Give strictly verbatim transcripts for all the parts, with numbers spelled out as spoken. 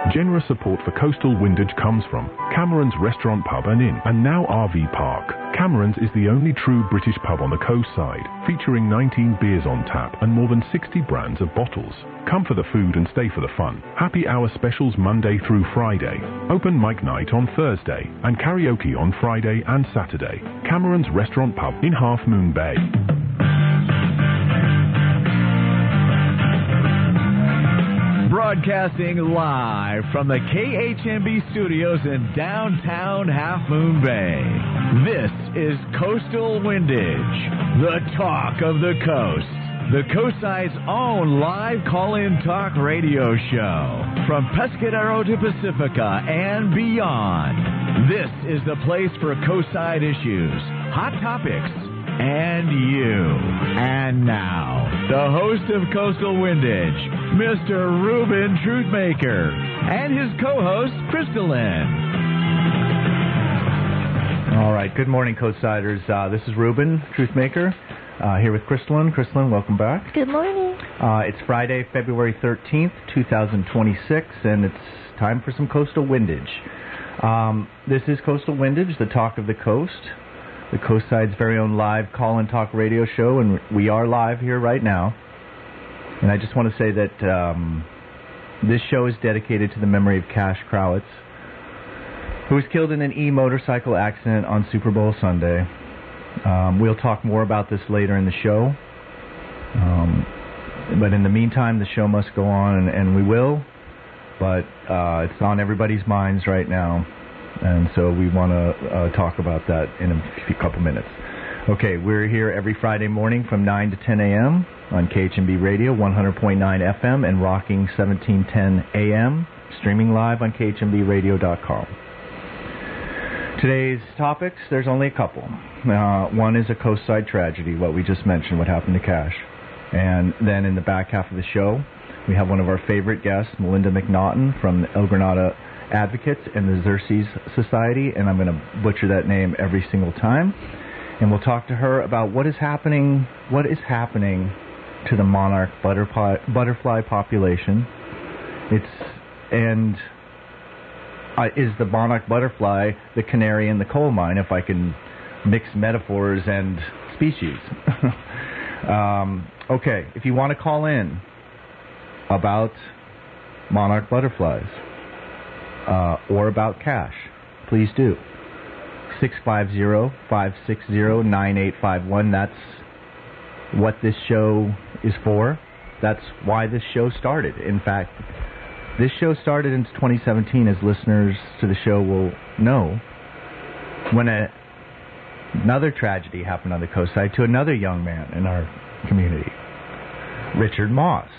Generous support for Coastal Windage comes from Cameron's Restaurant, Pub and Inn, and now R V Park. Cameron's is the only true British pub on the coast side, featuring nineteen beers on tap and more than sixty brands of bottles. Come for the food and stay for the fun. Happy hour specials Monday through Friday. Open mic night on Thursday and karaoke on Friday and Saturday. Cameron's Restaurant, Pub in Half Moon Bay. Broadcasting live from the K H M B studios in downtown Half Moon Bay. This is Coastal Windage, the talk of the coast. The Coastside's own live call-in talk radio show. From Pescadero to Pacifica and beyond. This is the place for Coastside issues, hot topics, and you. And now, the host of Coastal Windage, Mister Ruben Truthmaker, and his co-host, Crystalline. All right, good morning, Coastsiders. Uh, this is Ruben Truthmaker, uh, here with Crystalline. Crystalline, welcome back. Good morning. Uh, it's Friday, February thirteenth, twenty twenty-six, and it's time for some Coastal Windage. Um, this is Coastal Windage, the talk of the coast. The Coastside's very own live call-in talk radio show, and we are live here right now. And I just want to say that um, this show is dedicated to the memory of Cash Crowitz, who was killed in an e-motorcycle accident on Super Bowl Sunday. Um, we'll talk more about this later in the show. Um, but in the meantime, the show must go on, and, and we will. But uh, it's on everybody's minds right now. And so we want to uh, talk about that in a few, couple minutes. Okay, we're here every Friday morning from nine to ten a.m. on K H M B Radio, one hundred point nine F M, and rocking seventeen ten A M, streaming live on K H M B radio dot com. Today's topics, there's only a couple. Uh, one is a coastside tragedy, what we just mentioned, what happened to Cash. And then in the back half of the show, we have one of our favorite guests, Melinda McNaughton from the El Granada Advocates and the Xerces Society, and I'm going to butcher that name every single time. And we'll talk to her about what is happening, what is happening to the monarch butterfly, butterfly population. It's, and uh, is the monarch butterfly the canary in the coal mine, if I can mix metaphors and species. um, okay, if you want to call in about monarch butterflies, Uh, or about Cash, please do. six five zero, five six zero, nine eight five one. That's what this show is for. That's why this show started. In fact, this show started in twenty seventeen, as listeners to the show will know, when a, another tragedy happened on the coast side to another young man in our community, Richard Moss.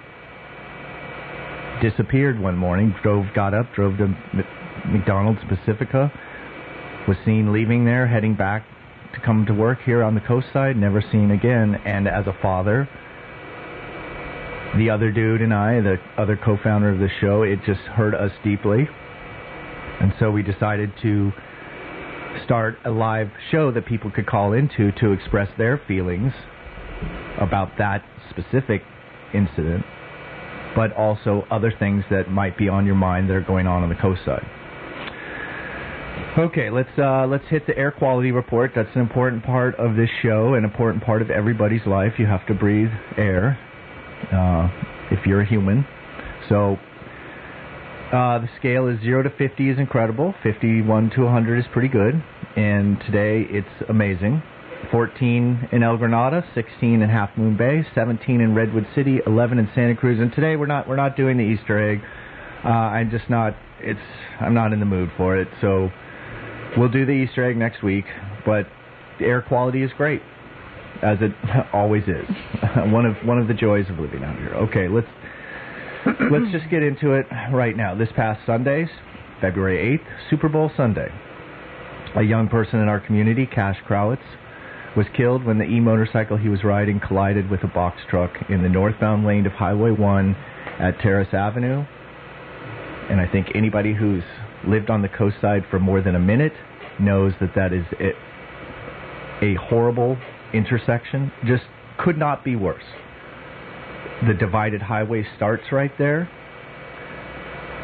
Disappeared one morning, drove, got up, drove to McDonald's Pacifica, was seen leaving there, heading back to come to work here on the coast side, never seen again. And as a father, the other dude and I, the other co-founder of the show, it just hurt us deeply. And so we decided to start a live show that people could call into to express their feelings about that specific incident, but also other things that might be on your mind that are going on on the coast side. Okay, let's uh, let's hit the air quality report. That's an important part of this show, an important part of everybody's life. You have to breathe air uh, if you're a human. So uh, the scale is zero to fifty is incredible. fifty-one to one hundred is pretty good. And today it's amazing. fourteen in El Granada, sixteen in Half Moon Bay, seventeen in Redwood City, eleven in Santa Cruz. And today we're not we're not doing the Easter egg. Uh, I'm just not. It's I'm not in the mood for it. So we'll do the Easter egg next week. But the air quality is great, as it always is. one of one of the joys of living out here. Okay, let's let's just get into it right now. This past Sunday, February eighth, Super Bowl Sunday, a young person in our community, Cash Crowitz, was killed when the e-motorcycle he was riding collided with a box truck in the northbound lane of Highway one at Terrace Avenue. And I think anybody who's lived on the coast side for more than a minute knows that that is it, a horrible intersection. Just could not be worse. The divided highway starts right there.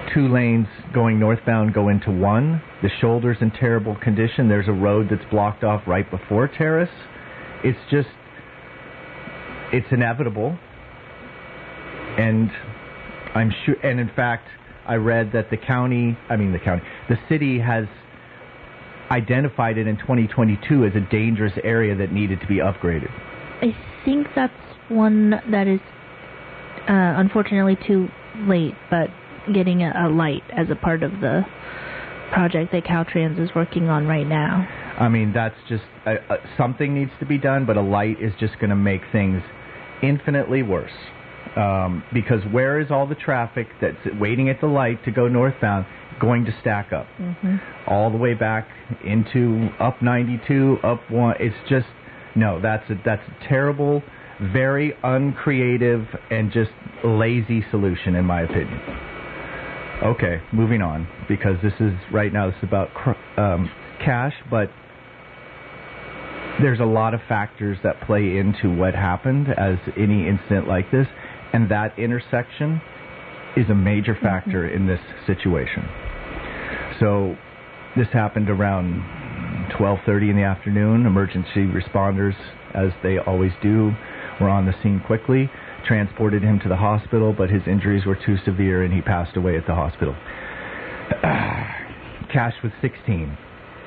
two lanes going northbound go into one. The shoulder's in terrible condition. There's a road that's blocked off right before Terrace. It's just, it's inevitable. And I'm sure, and in fact, I read that the county, I mean the county, the city has identified it in twenty twenty-two as a dangerous area that needed to be upgraded. I think that's one that is uh, unfortunately too late, but getting a, a light as a part of the project that Caltrans is working on right now. I mean, that's just, uh, uh, something needs to be done, but a light is just going to make things infinitely worse. Um, because where is all the traffic that's waiting at the light to go northbound going to stack up? Mm-hmm. All the way back into up ninety-two, up one. It's just, no, that's a, that's a terrible, very uncreative, and just lazy solution, in my opinion. Okay, moving on, because this is, right now, this is about um, Cash, but there's a lot of factors that play into what happened as any incident like this. And that intersection is a major factor mm-hmm. in this situation. So this happened around twelve thirty in the afternoon. Emergency responders, as they always do, were on the scene quickly, transported him to the hospital, but his injuries were too severe and he passed away at the hospital. Cash was sixteen.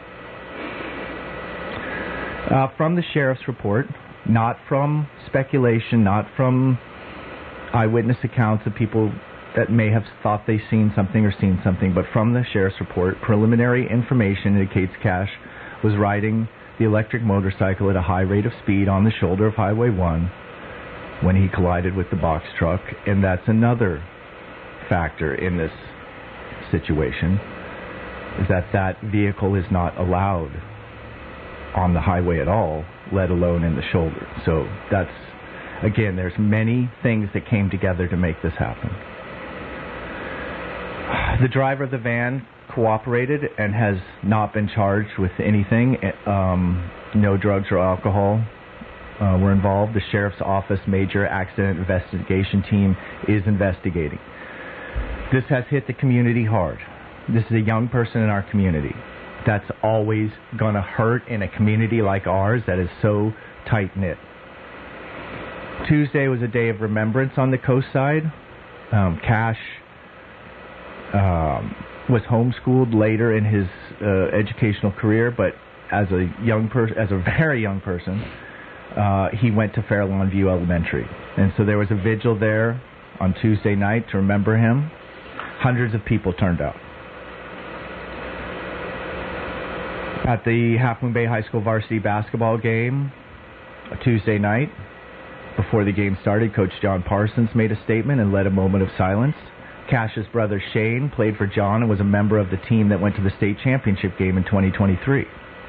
Uh, from the sheriff's report, not from speculation, not from eyewitness accounts of people that may have thought they've seen something or seen something, but from the sheriff's report, preliminary information indicates Cash was riding the electric motorcycle at a high rate of speed on the shoulder of Highway one when he collided with the box truck, and that's another factor in this situation, is that that vehicle is not allowed on the highway at all, let alone in the shoulder. So that's, again, there's many things that came together to make this happen. The driver of the van cooperated and has not been charged with anything. Um, no drugs or alcohol uh, were involved. The sheriff's office major accident investigation team is investigating. This has hit the community hard. This is a young person in our community. That's always going to hurt in a community like ours that is so tight-knit. Tuesday was a day of remembrance on the coast side. Um, Cash um, was homeschooled later in his uh, educational career, but as a young person, as a very young person, uh, he went to Fairlawn View Elementary, and so there was a vigil there on Tuesday night to remember him. Hundreds of people turned out. At the Half Moon Bay High School varsity basketball game Tuesday night, before the game started, Coach John Parsons made a statement and led a moment of silence. Cash's brother Shane played for John and was a member of the team that went to the state championship game in twenty twenty-three.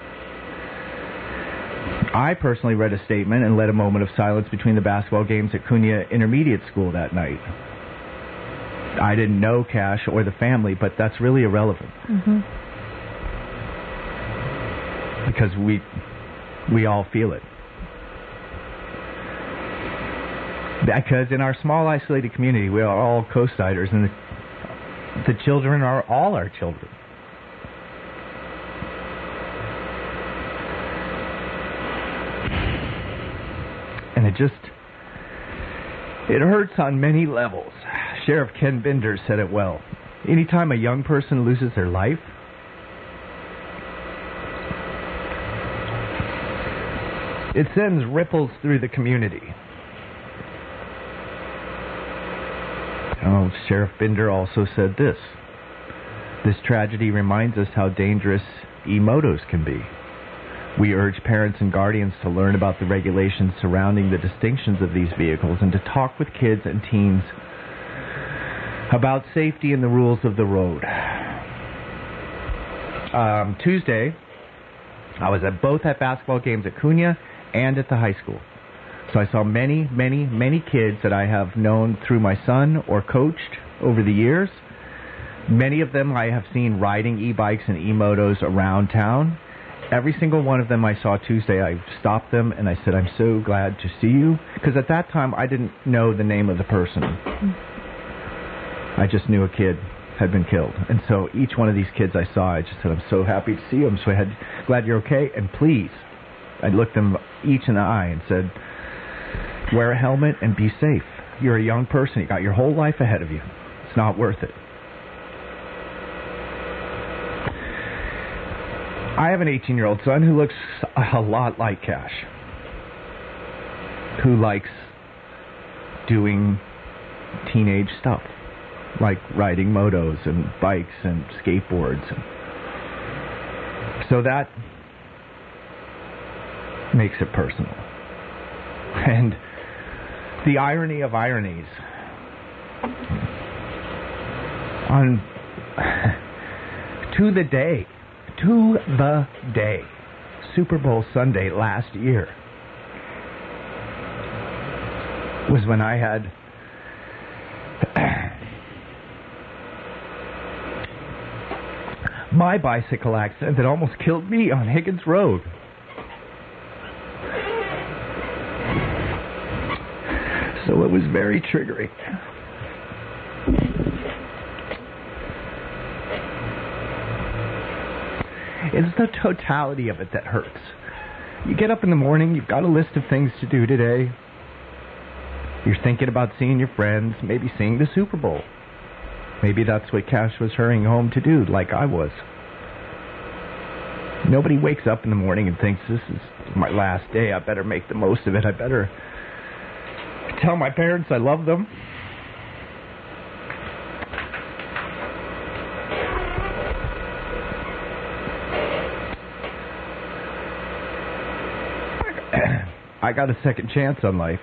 I personally read a statement and led a moment of silence between the basketball games at Cunha Intermediate School that night. I didn't know Cash or the family, but that's really irrelevant. Mm-hmm. Because we we all feel it. Because in our small, isolated community, we are all coastsiders, and the, the children are all our children. And it just, it hurts on many levels. Sheriff Ken Binder said it well. Anytime a young person loses their life, it sends ripples through the community. Oh, Sheriff Binder also said this. This tragedy reminds us how dangerous e-motos can be. We urge parents and guardians to learn about the regulations surrounding the distinctions of these vehicles and to talk with kids and teens about safety and the rules of the road. Um, Tuesday, I was at both at basketball games at Cunha and at the high school. So I saw many, many, many kids that I have known through my son or coached over the years. Many of them I have seen riding e-bikes and e-motos around town. Every single one of them I saw Tuesday, I stopped them and I said, I'm so glad to see you. Because at that time, I didn't know the name of the person. I just knew a kid had been killed. And so each one of these kids I saw, I just said, I'm so happy to see you. I'm so had, glad you're okay. And please, I looked them each in the eye and said, wear a helmet and be safe. You're a young person. You got your whole life ahead of you. It's not worth it. I have an eighteen-year-old son who looks a lot like Cash, who likes doing teenage stuff, like riding motos and bikes and skateboards. So that makes it personal. And the irony of ironies, on to the day, to the day, Super Bowl Sunday last year was when I had my bicycle accident that almost killed me on Higgins Road. So it was very triggering. It's the totality of it that hurts. You get up in the morning, you've got a list of things to do today. You're thinking about seeing your friends, maybe seeing the Super Bowl. Maybe that's what Cash was hurrying home to do, like I was. Nobody wakes up in the morning and thinks, this is my last day, I better make the most of it, I better tell my parents I love them. I got a second chance on life.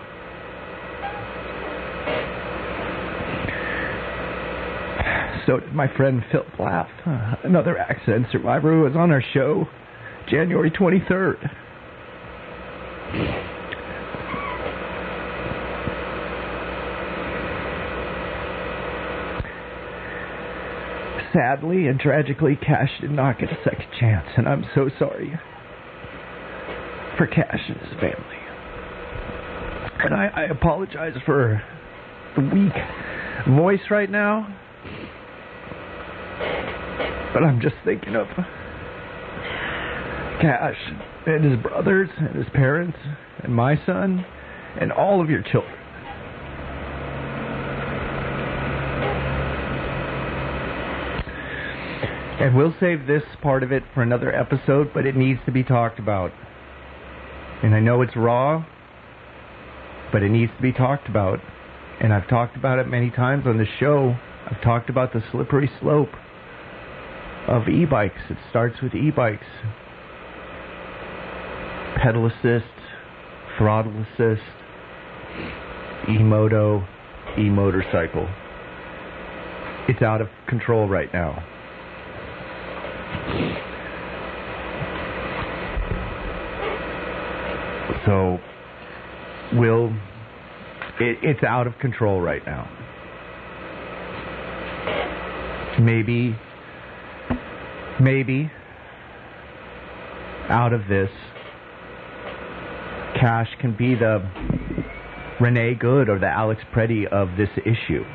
So did my friend Phil Plath, another accident survivor who was on our show January twenty-third. Sadly and tragically, Cash did not get a second chance, and I'm so sorry for Cash and his family. And I, I apologize for the weak voice right now, but I'm just thinking of Cash and his brothers and his parents and my son and all of your children. And we'll save this part of it for another episode, but it needs to be talked about. And I know it's raw, but it needs to be talked about. And I've talked about it many times on the show. I've talked about the slippery slope of e-bikes. It starts with e-bikes. Pedal assist, throttle assist, e-moto, e-motorcycle. It's out of control right now. So, we'll, it, it's out of control right now. Maybe, maybe, out of this, Cash can be the Renee Good or the Alex Preddy of this issue.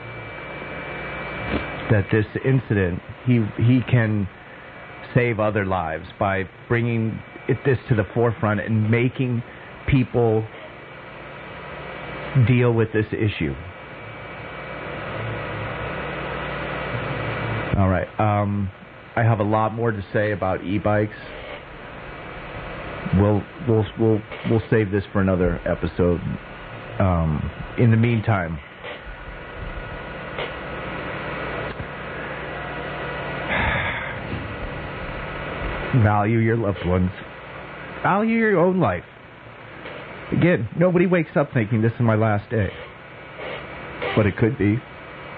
That this incident, he he can save other lives by bringing it this to the forefront and making people deal with this issue. All right. Um, I have a lot more to say about e-bikes. We'll we'll we'll we'll save this for another episode. Um, in the meantime, value your loved ones. Value your own life. Again, nobody wakes up thinking this is my last day. But it could be.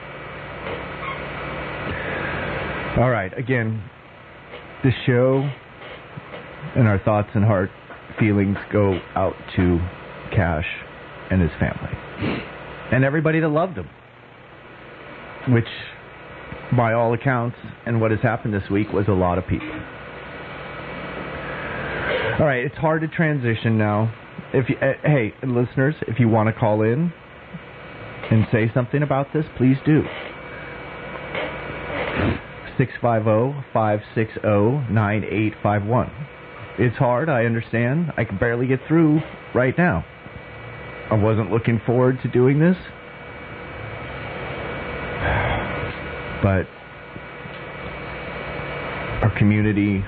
All right, again, the show and our thoughts and heart feelings go out to Cash and his family. And everybody that loved him. Which, by all accounts, and what has happened this week, was a lot of people. All right, it's hard to transition now. If you, uh, hey, listeners, if you want to call in and say something about this, please do. six five zero, five six zero, nine eight five one. It's hard, I understand. I can barely get through right now. I wasn't looking forward to doing this. But our community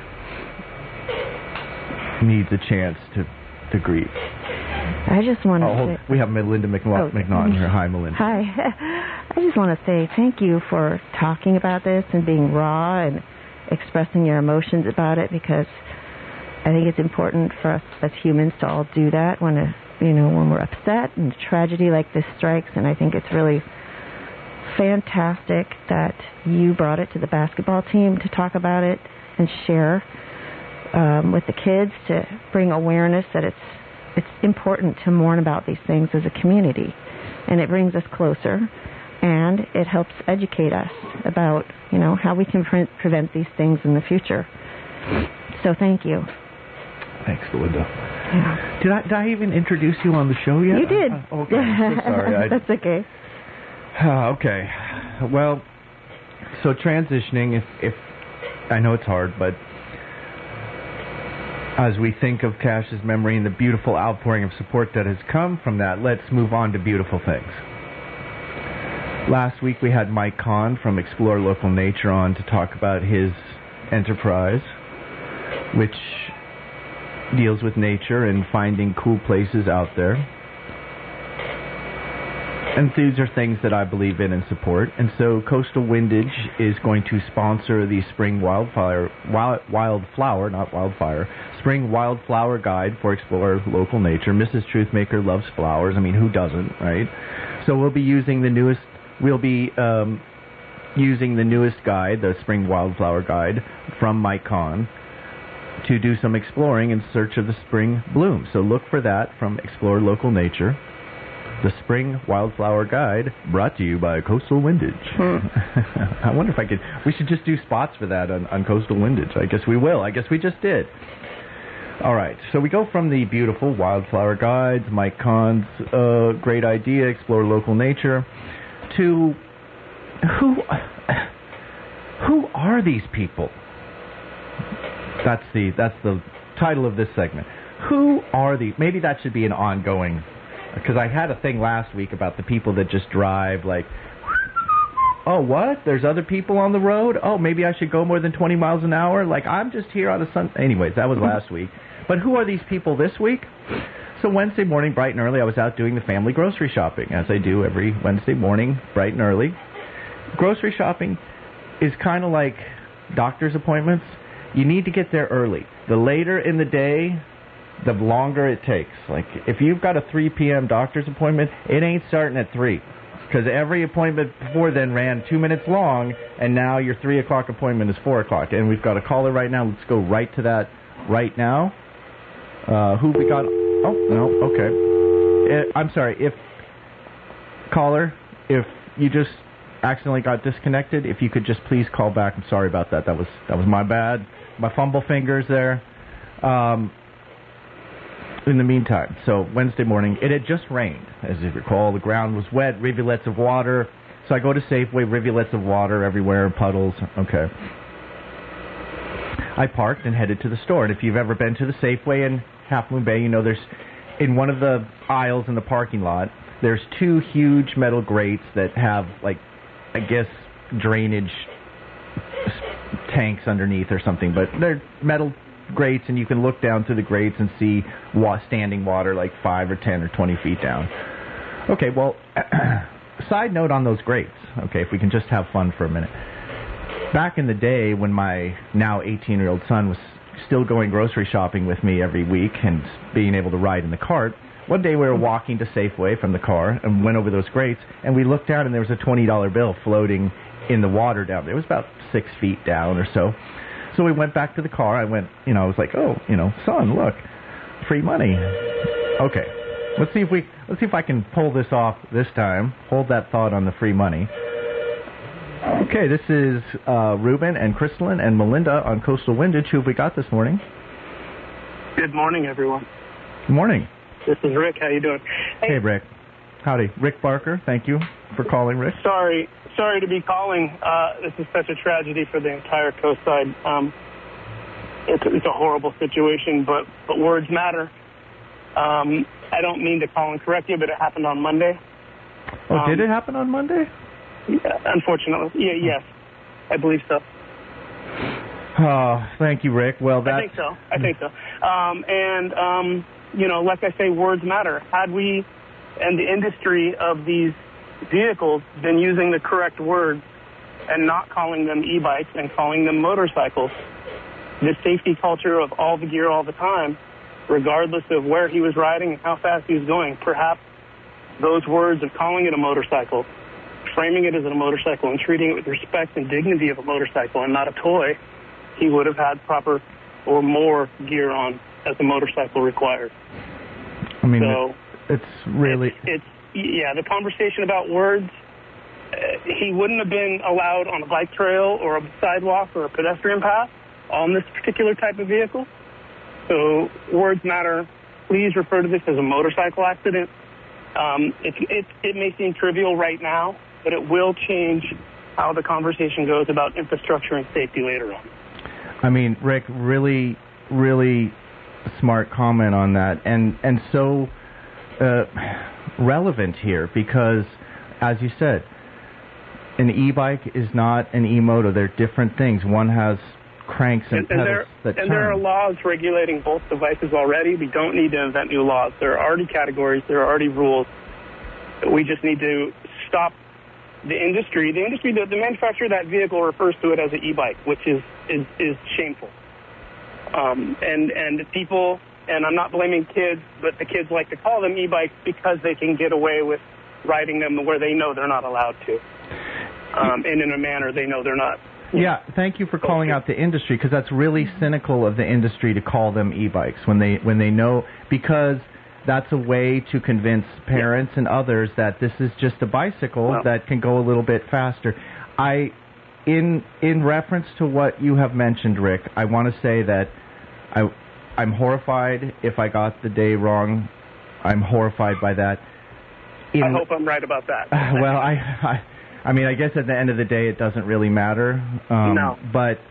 needs a chance to, to grieve. I just want to oh, hold, say... We have Melinda McNaughton oh. here. Hi, Melinda. Hi. I just want to say thank you for talking about this and being raw and expressing your emotions about it, because I think it's important for us as humans to all do that when a, you know, when we're upset and a tragedy like this strikes. And I think it's really fantastic that you brought it to the basketball team to talk about it and share um, with the kids, to bring awareness that it's it's important to mourn about these things as a community. And it brings us closer, and it helps educate us about, you know, how we can pre- prevent these things in the future. So thank you. Thanks, Belinda. Yeah. Did I, did I even introduce you on the show yet? You did. Uh, okay, I'm so sorry. I, That's okay. Uh, okay. Well, so transitioning, if, if I know it's hard, but as we think of Cash's memory and the beautiful outpouring of support that has come from that, let's move on to beautiful things. Last week we had Mike Kahn from Explore Local Nature on to talk about his enterprise, which deals with nature and finding cool places out there. And these are things that I believe in and support. And so Coastal Windage is going to sponsor the Spring Wildfire, wild, Wildflower, not Wildfire, Spring Wildflower Guide for Explore Local Nature. Missus Truthmaker loves flowers. I mean, who doesn't, right? So we'll be using the newest, we'll be um, using the newest guide, the Spring Wildflower Guide from Mike Kahn, to do some exploring in search of the spring bloom. So look for that from Explore Local Nature. The Spring Wildflower Guide, brought to you by Coastal Windage. Hmm. I wonder if I could... We should just do spots for that on, on Coastal Windage. I guess we will. I guess we just did. All right. So we go from the beautiful Wildflower Guides, Mike Kahn's uh, great idea, Explore Local Nature, to who, who are these people? That's the, that's the title of this segment. Who are these? Maybe that should be an ongoing... Because I had a thing last week about the people that just drive like, oh, what? There's other people on the road? Oh, maybe I should go more than twenty miles an hour? Like, I'm just here on a sun... Anyways, that was last week. But who are these people this week? So Wednesday morning, bright and early, I was out doing the family grocery shopping, as I do every Wednesday morning, bright and early. Grocery shopping is kind of like doctor's appointments. You need to get there early. The later in the day... the longer it takes. Like, if you've got a three p.m. doctor's appointment, it ain't starting at three. Because every appointment before then ran two minutes long, and now your three o'clock appointment is four o'clock. And we've got a caller right now. Let's go right to that right now. Uh, who we got? Oh, no, okay. Uh, I'm sorry. If, caller, if you just accidentally got disconnected, if you could just please call back. I'm sorry about that. That was, that was my bad. My fumble fingers there. Um... In the meantime, so Wednesday morning, it had just rained. As you recall, the ground was wet, rivulets of water. So I go to Safeway, rivulets of water everywhere, puddles. Okay. I parked and headed to the store. And if you've ever been to the Safeway in Half Moon Bay, you know there's, in one of the aisles in the parking lot, there's two huge metal grates that have, like, I guess, drainage tanks underneath or something. But they're metal grates, and you can look down through the grates and see wa- standing water like five or ten or twenty feet down. Okay, well, side note on those grates, okay, if we can just have fun for a minute. Back in the day when my now eighteen-year-old son was still going grocery shopping with me every week and being able to ride in the cart, one day we were walking to Safeway from the car and went over those grates, and we looked down and there was a twenty dollar bill floating in the water down there. It was about six feet down or so. So we went back to the car. I went, you know, I was like, oh, you know, son, look, free money. Okay, let's see if we, let's see if I can pull this off this time. Hold that thought on the free money. Okay, this is uh, Ruben and Crystalline and Melinda on Coastal Windage. Who have we got this morning? Good morning, everyone. Good morning. This is Rick. How you doing? Hey, hey Rick. Howdy. Rick Barker, thank you for calling, Rick. Sorry, sorry to be calling. Uh, this is such a tragedy for the entire coast side. Um, it's, it's a horrible situation, but, but words matter. Um, I don't mean to call and correct you, but it happened on Monday. Oh, um, did it happen on Monday? Yeah, unfortunately. Yeah, yes, I believe so. Oh, thank you, Rick. Well, that's... I think so. I think so. Um, and, um, you know, like I say, words matter. Had we and the industry of these vehicles been using the correct words and not calling them e-bikes and calling them motorcycles, the safety culture of all the gear all the time, regardless of where he was riding and how fast he was going, perhaps those words of calling it a motorcycle, framing it as a motorcycle and treating it with respect and dignity of a motorcycle and not a toy, he would have had proper or more gear on as a motorcycle required. I mean, so it's really... It's, it's yeah, the conversation about words, uh, he wouldn't have been allowed on a bike trail or a sidewalk or a pedestrian path on this particular type of vehicle. So words matter. Please refer to this as a motorcycle accident. Um, it, it, it may seem trivial right now, but it will change how the conversation goes about infrastructure and safety later on. I mean, Rick, really, really smart comment on that, and and so uh, relevant here because, as you said, an e-bike is not an e-moto. They're different things. One has cranks and, and pedals there, that And turn. there are laws regulating both devices already. We don't need to invent new laws. There are already categories. There are already rules. We just need to stop the industry. The industry, the, the manufacturer of that vehicle refers to it as an e-bike, which is, is, is shameful. Um, and, and people, and I'm not blaming kids, but the kids like to call them e-bikes because they can get away with riding them where they know they're not allowed to, um, and in a manner they know they're not. Yeah, thank you for calling out the industry, because that's really cynical of the industry to call them e-bikes when they when they know, because that's a way to convince parents and others that this is just a bicycle Well, that can go a little bit faster. I, in in reference to what you have mentioned, Rick, I want to say that I I'm horrified if I got the day wrong. I'm horrified by that. In, I hope I'm right about that. Uh, well, I, I I mean, I guess at the end of the day, it doesn't really matter. Um, no. But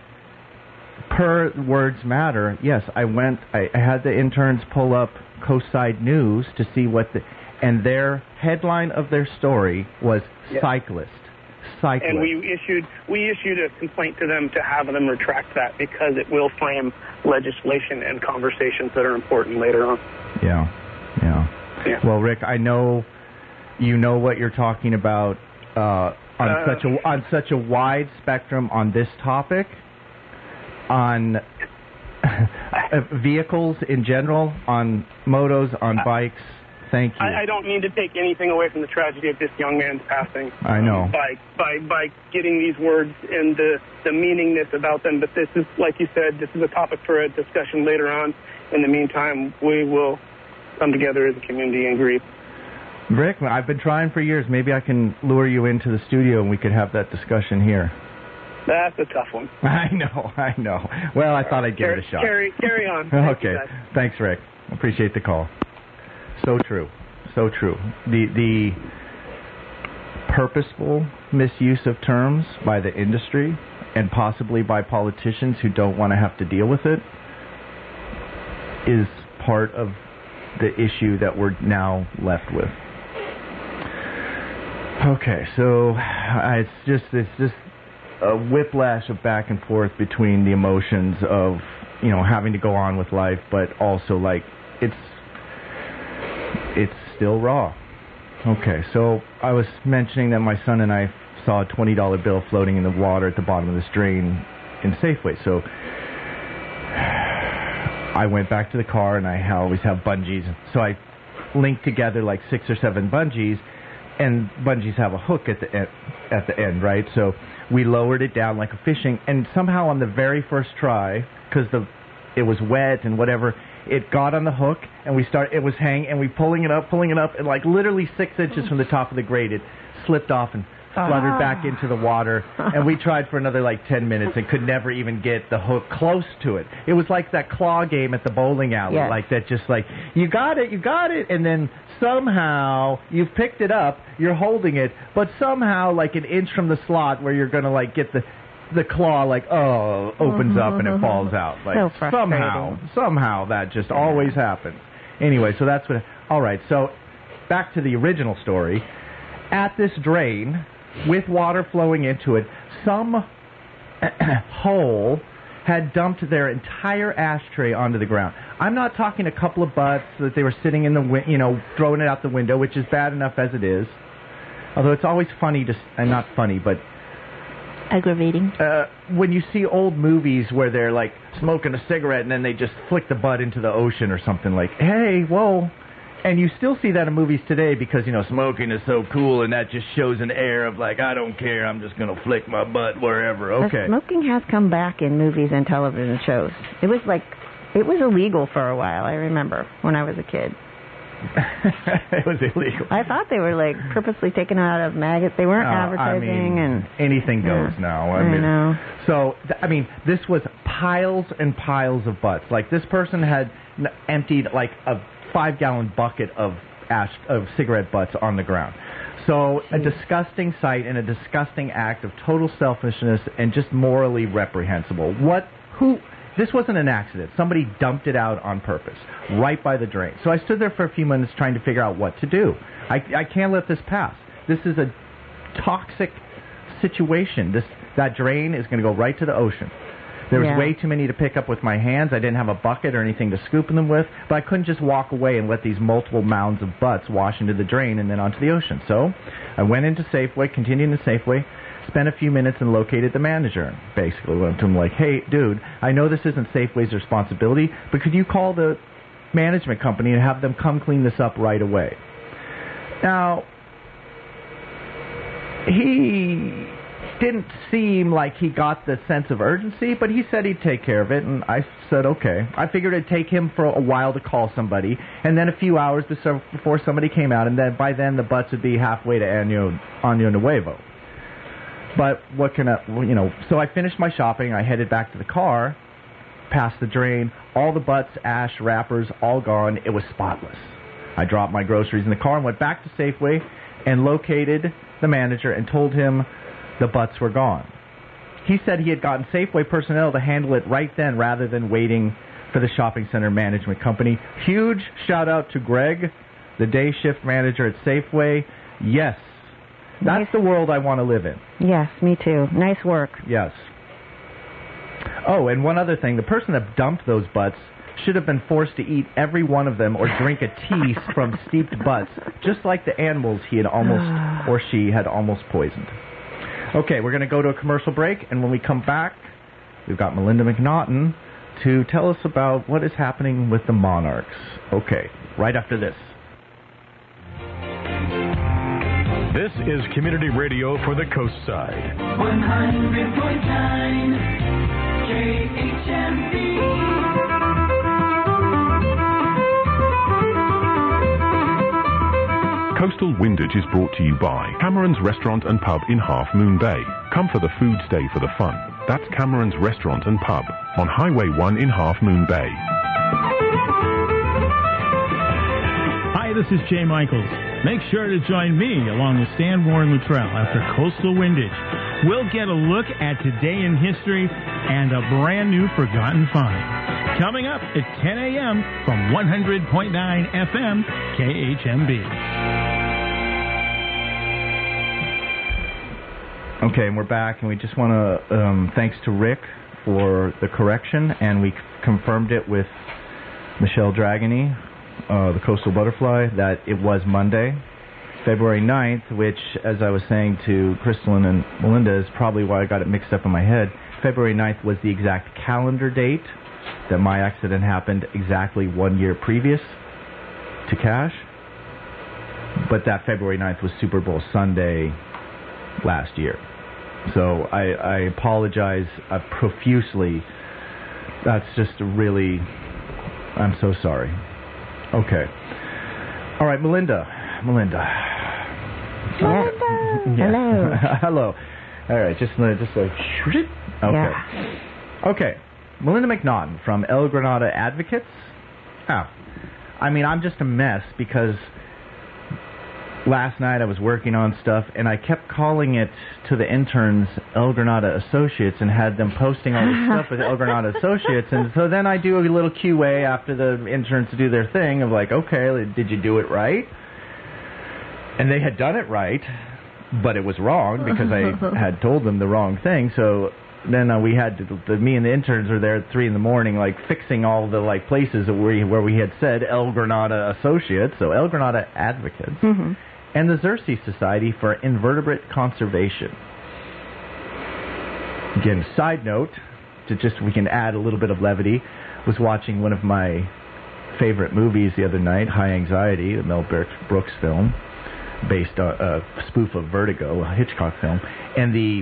per words matter, yes, I went, I, I had the interns pull up Coastside News to see what the, and their headline of their story was yes. cyclist. Cyclist. And we issued, we issued a complaint to them to have them retract that because it will frame legislation and conversations that are important later on. Yeah, yeah. yeah. Well, Rick, I know you know what you're talking about uh, on uh, such a on such a wide spectrum on this topic, on vehicles in general, on motos, on bikes. Thank you. I, I don't mean to take anything away from the tragedy of this young man's passing. I know. Um, by by by getting these words and the the meaningness about them, but this is, like you said, this is a topic for a discussion later on. In the meantime, we will come together as a community and grieve. Rick, I've been trying for years. Maybe I can lure you into the studio and we could have that discussion here. That's a tough one. I know, I know. Well, I thought I'd give carry, it a shot. Carry, carry on. Thank okay. you, Thanks, Rick. Appreciate the call. So true. So true. The the purposeful misuse of terms by the industry and possibly by politicians who don't want to have to deal with it is part of the issue that we're now left with. Okay, so uh, it's just it's just a whiplash of back and forth between the emotions of, you know, having to go on with life, but also like it's it's still raw. Okay, so I was mentioning that my son and I saw a twenty dollar bill floating in the water at the bottom of this drain in Safeway. So I went back to the car, and I always have bungees. So I linked together like six or seven bungees, and bungees have a hook at the end, at the end, right? So we lowered it down like a fishing, and somehow on the very first try, because the it was wet and whatever, it got on the hook, and we start. It was hanging, and we pulling it up, pulling it up, and like literally six inches from the top of the grate, it slipped off and fluttered back into the water, and we tried for another like ten minutes and could never even get the hook close to it. It was like that claw game at the bowling alley, Yes. like that, just like, you got it, you got it, and then somehow you've picked it up, you're holding it, but somehow like an inch from the slot where you're going to like get the the claw like, oh, opens up and it falls out. Like So frustrating. somehow, somehow that just always happens. Anyway, so that's what, all right, so back to the original story. At this drain, with water flowing into it, some hole had dumped their entire ashtray onto the ground. I'm not talking a couple of butts that they were sitting in the, wi- you know, throwing it out the window, which is bad enough as it is. Although it's always funny to, and not funny, but Aggravating. uh, when you see old movies where they're like smoking a cigarette and then they just flick the butt into the ocean or something, like, hey, whoa. And you still see that in movies today because, you know, smoking is so cool and that just shows an air of like, I don't care, I'm just going to flick my butt wherever. Okay. The smoking has come back in movies and television shows. It was like, it was illegal for a while, I remember, when I was a kid. It was illegal. I thought they were like purposely taken out of magazines. They weren't Uh, advertising I mean, and anything goes Yeah, now. I, I mean, know. So, th- I mean, this was piles and piles of butts. Like, this person had n- emptied like a five-gallon bucket of ash of cigarette butts on the ground. So, a disgusting sight and a disgusting act of total selfishness and just morally reprehensible. What? Who? This wasn't an accident. Somebody dumped it out on purpose, right by the drain. So I stood there for a few minutes trying to figure out what to do. I, I can't let this pass. This is a toxic situation. This that drain is going to go right to the ocean. There was Yeah. way too many to pick up with my hands. I didn't have a bucket or anything to scoop them with, but I couldn't just walk away and let these multiple mounds of butts wash into the drain and then onto the ocean. So I went into Safeway, continued into Safeway, spent a few minutes and located the manager. Basically went to him like, hey, dude, I know this isn't Safeway's responsibility, but could you call the management company and have them come clean this up right away? Now, he didn't seem like he got the sense of urgency, but he said he'd take care of it, and I said, okay. I figured it'd take him for a while to call somebody, and then a few hours before somebody came out, and then by then the butts would be halfway to Año, Año Nuevo. But what can I, you know, so I finished my shopping, I headed back to the car, past the drain, all the butts, ash, wrappers, all gone, it was spotless. I dropped my groceries in the car and went back to Safeway and located the manager and told him the butts were gone. He said he had gotten Safeway personnel to handle it right then rather than waiting for the shopping center management company. Huge shout out to Greg, the day shift manager at Safeway. Yes, that's Nice. the world I want to live in. Yes, me too. Nice work. Yes. Oh, and one other thing. The person that dumped those butts should have been forced to eat every one of them or drink a tea from steeped butts, just like the animals he had almost, or she had almost poisoned. Okay, we're going to go to a commercial break, and when we come back, we've got Melinda McNaughton to tell us about what is happening with the Monarchs. Okay, right after this. This is community radio for the Coast Side. one hundred point nine K H M B. Coastal Windage is brought to you by Cameron's Restaurant and Pub in Half Moon Bay. Come for the food, stay for the fun. That's Cameron's Restaurant and Pub on Highway one in Half Moon Bay. Hi, this is Jay Michaels. Make sure to join me along with Stan Warren Luttrell after Coastal Windage. We'll get a look at today in history and a brand new forgotten find. Coming up at ten a.m. from one hundred point nine F M K H M B. Okay, and we're back, and we just want to, um, thanks to Rick for the correction, and we c- confirmed it with Michelle Dragony, uh, the Coastal Butterfly, that it was Monday, February ninth, which, as I was saying to Crystalline and Melinda, is probably why I got it mixed up in my head. February ninth was the exact calendar date that my accident happened exactly one year previous to Cash, but that February ninth was Super Bowl Sunday last year. So I, I apologize uh, profusely. That's just really, I'm so sorry. Okay. All right, Melinda. Melinda. Melinda. Hello. Hello. All right, just uh, just like okay. Yeah. Okay. Melinda McNaughton from El Granada Advocates. Oh. I mean, I'm just a mess because last night I was working on stuff and I kept calling it to the interns El Granada Associates and had them posting all this stuff with El Granada Associates, and so then I do a little Q A after the interns do their thing of like, okay, did you do it right? And they had done it right, but it was wrong because I had told them the wrong thing. So then uh, we had to, the, me and the interns were there at three in the morning, like fixing all the like places that we, where we had said El Granada Associates, so El Granada Advocates, mm-hmm. and the Xerces Society for Invertebrate Conservation. Again, side note, to just we can add a little bit of levity, was watching one of my favorite movies the other night, High Anxiety, the Mel Brooks film, based on a spoof of Vertigo, a Hitchcock film, and the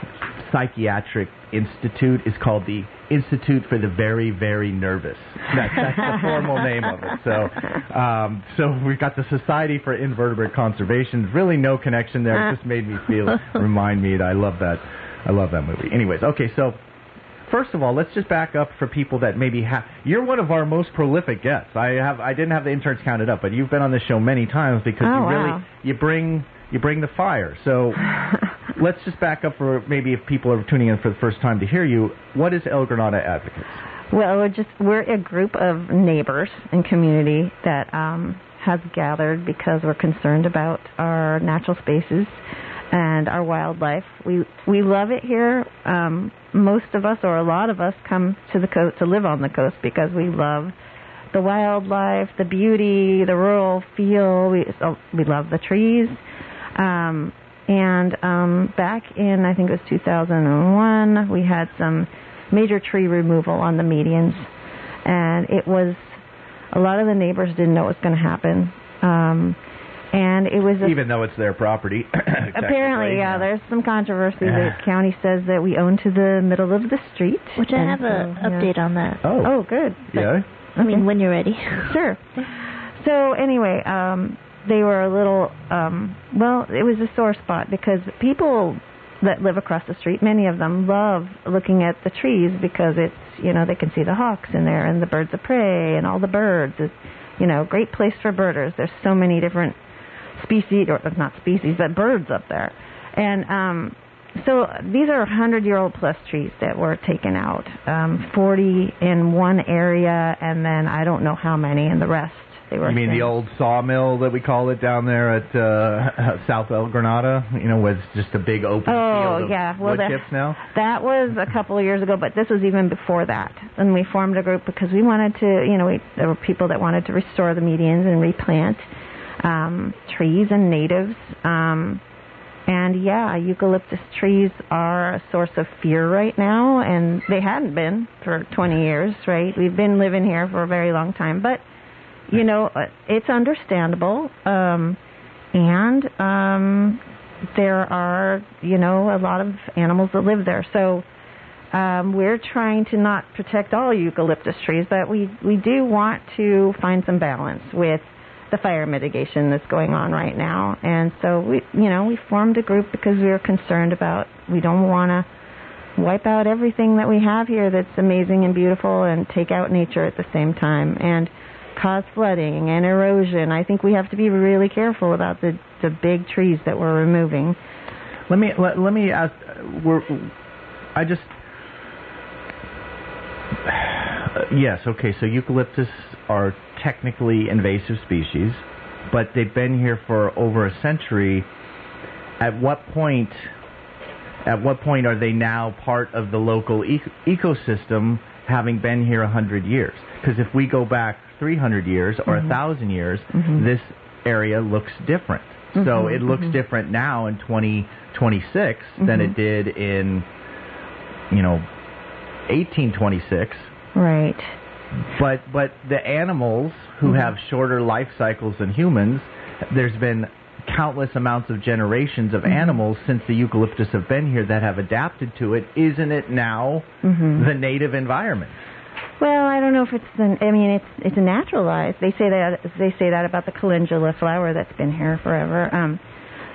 psychiatric institute is called the Institute for the Very, Very Nervous. That's, that's the formal name of it. So, um, so we've got the Society for Invertebrate Conservation. Really, no connection there. It just made me feel, remind me that I love that. I love that movie. Anyways, okay. So, first of all, let's just back up for people that maybe have. You're one of our most prolific guests. I have. I didn't have the interns counted up, but you've been on this show many times because oh, you really wow. you bring you bring the fire. So. Let's just back up for maybe if people are tuning in for the first time to hear you. What is El Granada Advocates? Well, we're just we're a group of neighbors and community that um, has gathered because we're concerned about our natural spaces and our wildlife. We we love it here. Um, most of us, or a lot of us, come to the coast to live on the coast because we love the wildlife, the beauty, the rural feel. We so we love the trees. Um, And um, back in, I think it was two thousand one, we had some major tree removal on the medians. And it was, a lot of the neighbors didn't know what was going to happen. Um, and it was... A, Even though it's their property. apparently, yeah, there's some controversy. The county says that we own to the middle of the street. Which I have an so, update yeah. on that. Oh, oh good. Yeah? I mean, when you're ready. Sure. So anyway... Um, they were a little, um, well, it was a sore spot because people that live across the street, many of them love looking at the trees because it's, you know, they can see the hawks in there and the birds of prey and all the birds. It's, you know, great place for birders. There's so many different species, or not species, but birds up there. And um, so these are hundred-year-old plus trees that were taken out, um, forty in one area, and then I don't know how many in the rest. They were you mean saying. the old sawmill that we call it down there at uh, South El Granada? You know, with just a big open oh, field of yeah. well, wood that, chips now? That was a couple of years ago, but this was even before that. And we formed a group because we wanted to, you know, we, there were people that wanted to restore the medians and replant um, trees and natives. Um, and, yeah, eucalyptus trees are a source of fear right now, and they hadn't been for twenty years, right? We've been living here for a very long time, but... You know, it's understandable, um, and um, there are, you know, a lot of animals that live there. So um, we're trying to not protect all eucalyptus trees, but we, we do want to find some balance with the fire mitigation that's going on right now. And so, we, you know, we formed a group because we were concerned about, we don't want to wipe out everything that we have here that's amazing and beautiful and take out nature at the same time. And cause flooding and erosion. I think we have to be really careful about the, the big trees that we're removing. Let me let, let me ask. We're, I just uh, yes, okay. So eucalyptus are technically invasive species, but they've been here for over a century. At what point? At what point are they now part of the local e- ecosystem, having been here a hundred years? Because if we go back three hundred years or mm-hmm. one thousand years, mm-hmm. this area looks different. Mm-hmm. So it looks mm-hmm. different now in twenty twenty-six mm-hmm. than it did in, you know, eighteen twenty-six. Right. But but the animals who mm-hmm. have shorter life cycles than humans, there's been countless amounts of generations of mm-hmm. animals since the eucalyptus have been here that have adapted to it. Isn't it now mm-hmm. the native environment? Well, I don't know if it's an, I mean, it's it's naturalized. They say that they say that about the calendula flower that's been here forever. Um,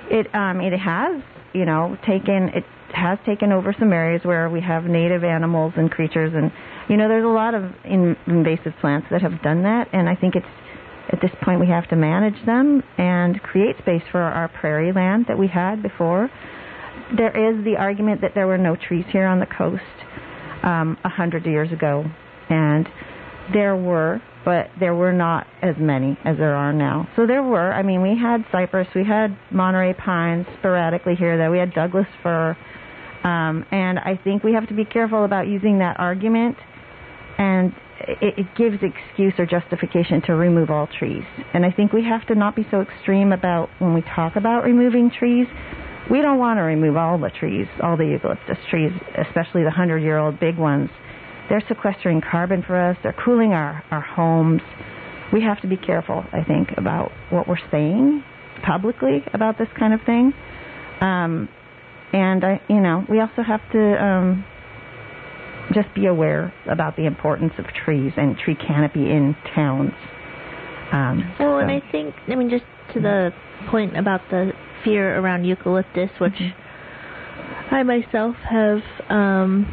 it um, it has, you know, taken it has taken over some areas where we have native animals and creatures, and you know, there's a lot of in- invasive plants that have done that, and I think it's at this point we have to manage them and create space for our prairie land that we had before. There is the argument that there were no trees here on the coast um, a hundred years ago, and there were, but there were not as many as there are now. So there were, I mean, we had cypress, we had Monterey pines sporadically here, there. We had Douglas fir, um, and I think we have to be careful about using that argument, and it, it gives excuse or justification to remove all trees. And I think we have to not be so extreme about when we talk about removing trees. We don't want to remove all the trees, all the eucalyptus trees, especially the hundred-year-old big ones. They're sequestering carbon for us. They're cooling our, our homes. We have to be careful, I think, about what we're saying publicly about this kind of thing. Um, and, I, you know, we also have to um, just be aware about the importance of trees and tree canopy in towns. Um, well, so. and I think, I mean, just to the point about the fear around eucalyptus, which mm-hmm. I myself have um,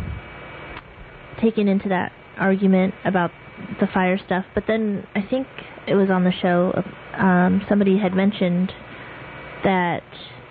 taken into that argument about the fire stuff, but then I think it was on the show, um, somebody had mentioned that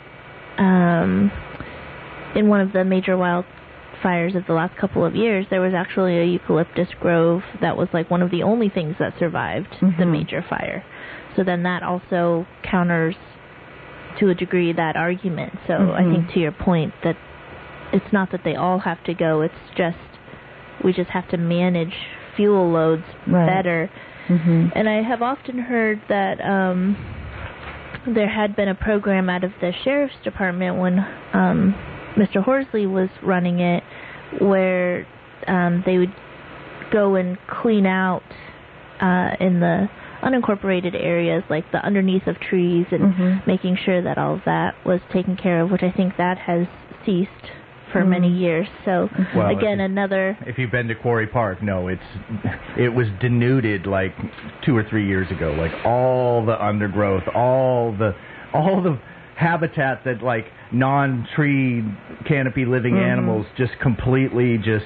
um, in one of the major wildfires of the last couple of years, there was actually a eucalyptus grove that was like one of the only things that survived mm-hmm. the major fire. So then that also counters, to a degree, that argument. So mm-hmm. I think to your point that it's not that they all have to go, it's just we just have to manage fuel loads right. better. Mm-hmm. And I have often heard that um, there had been a program out of the Sheriff's Department when um, Mister Horsley was running it where um, they would go and clean out uh, in the unincorporated areas, like the underneath of trees, and mm-hmm. making sure that all of that was taken care of, which I think that has ceased for mm-hmm. many years. So well, again, if, another. If you've been to Quarry Park, no, it's it was denuded like two or three years ago. Like all the undergrowth, all the all the habitat that like non-tree canopy living mm-hmm. animals just completely just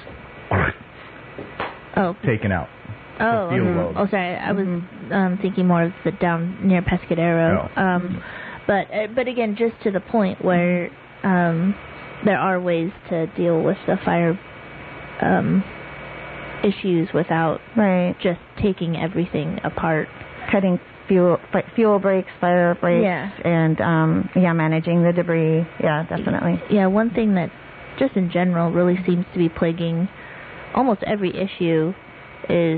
oh taken out. Oh, mm-hmm. oh, sorry. I was um, thinking more of the down near Pescadero. Oh. Um, but uh, but again, just to the point where um, there are ways to deal with the fire um, issues without right. just taking everything apart, cutting fuel fuel breaks, fire breaks, yeah. and um, yeah, managing the debris. Yeah, definitely. Yeah, one thing that just in general really seems to be plaguing almost every issue is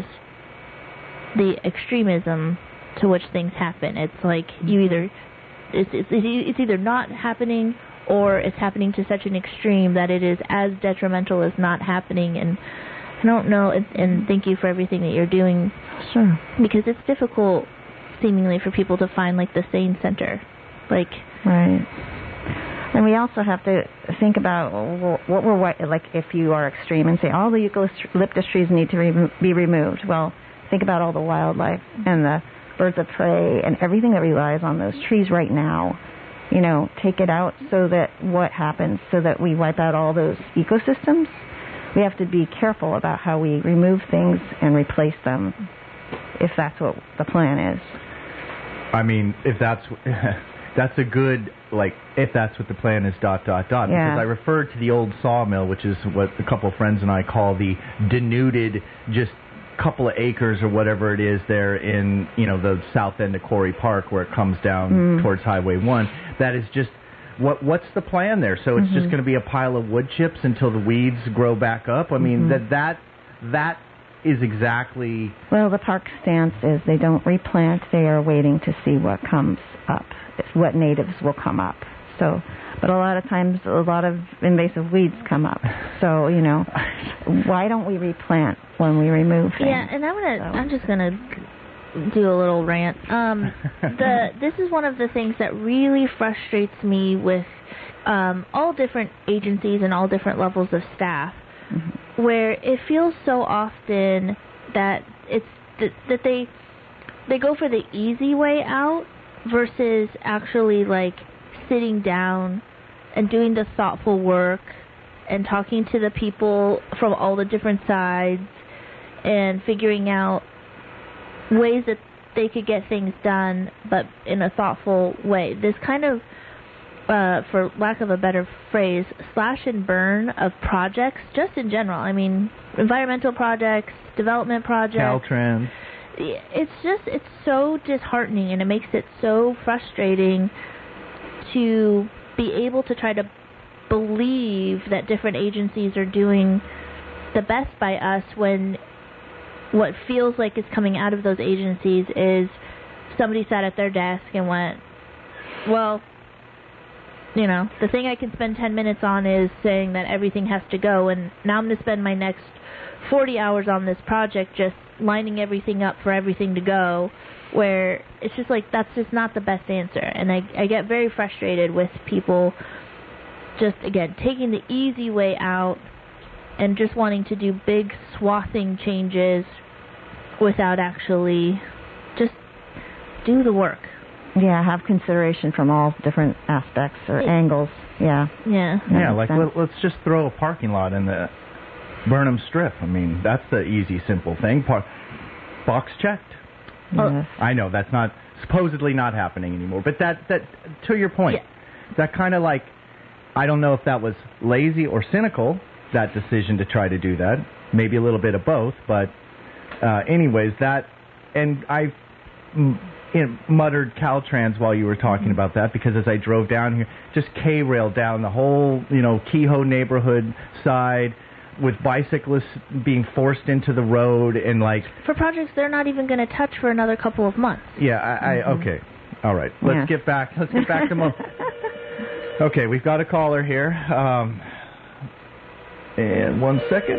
the extremism to which things happen. It's like you either it's, it's it's either not happening or it's happening to such an extreme that it is as detrimental as not happening. And I don't know. And, and thank you for everything that you're doing. Sure. Because it's difficult, seemingly, for people to find like the sane center. Like right. And we also have to think about what we're like. If you are extreme and say all the eucalyptus trees need to re- be removed, well. Think about all the wildlife and the birds of prey and everything that relies on those trees right now. You know, take it out so that what happens, so that we wipe out all those ecosystems. We have to be careful about how we remove things and replace them, if that's what the plan is. I mean, if that's that's a good, like, if that's what the plan is, dot, dot, dot. Yeah. Because I referred to the old sawmill, which is what a couple of friends and I call the denuded, just couple of acres or whatever it is there in, you know, the south end of Quarry Park where it comes down mm. towards Highway one. That is just, what what's the plan there? So it's mm-hmm. just going to be a pile of wood chips until the weeds grow back up? I mean, mm-hmm. that that that is exactly... Well, the park stance is they don't replant. They are waiting to see what comes up, what natives will come up. So... But a lot of times, a lot of invasive weeds come up. So, you know, why don't we replant when we remove things? Yeah, and I'm gonna, so. I'm just gonna do a little rant. Um, the this is one of the things that really frustrates me with um, all different agencies and all different levels of staff, mm-hmm. where it feels so often that it's th- that they they go for the easy way out versus actually like sitting down and doing the thoughtful work and talking to the people from all the different sides and figuring out ways that they could get things done, but in a thoughtful way. This kind of, uh, for lack of a better phrase, slash and burn of projects, just in general. I mean, environmental projects, development projects. Caltrans. It's just, it's so disheartening, and it makes it so frustrating to be able to try to believe that different agencies are doing the best by us when what feels like is coming out of those agencies is somebody sat at their desk and went, well, you know, the thing I can spend ten minutes on is saying that everything has to go, and now I'm going to spend my next forty hours on this project just lining everything up for everything to go, where it's just like, that's just not the best answer. And I, I get very frustrated with people just, again, taking the easy way out and just wanting to do big swathing changes without actually just do the work. Yeah, have consideration from all different aspects or Yeah. angles. Yeah. Yeah. Yeah, like sense. let, let's just throw a parking lot in the Burnham Strip. I mean, that's the easy, simple thing. Par- box checked. Yes. I know that's not supposedly not happening anymore, but that that to your point, Yeah. that kind of like, I don't know if that was lazy or cynical, that decision to try to do that. Maybe a little bit of both, but uh, anyways, that, and I mm, you know, muttered Caltrans while you were talking about that, because as I drove down here, just K-rail down the whole, you know, Kehoe neighborhood side, with bicyclists being forced into the road and like... For projects they're not even going to touch for another couple of months. Yeah, I, I Mm-hmm. okay. All right. Let's Yeah. get back. Let's get back to Mo. Okay, we've got a caller here. Um, and one second.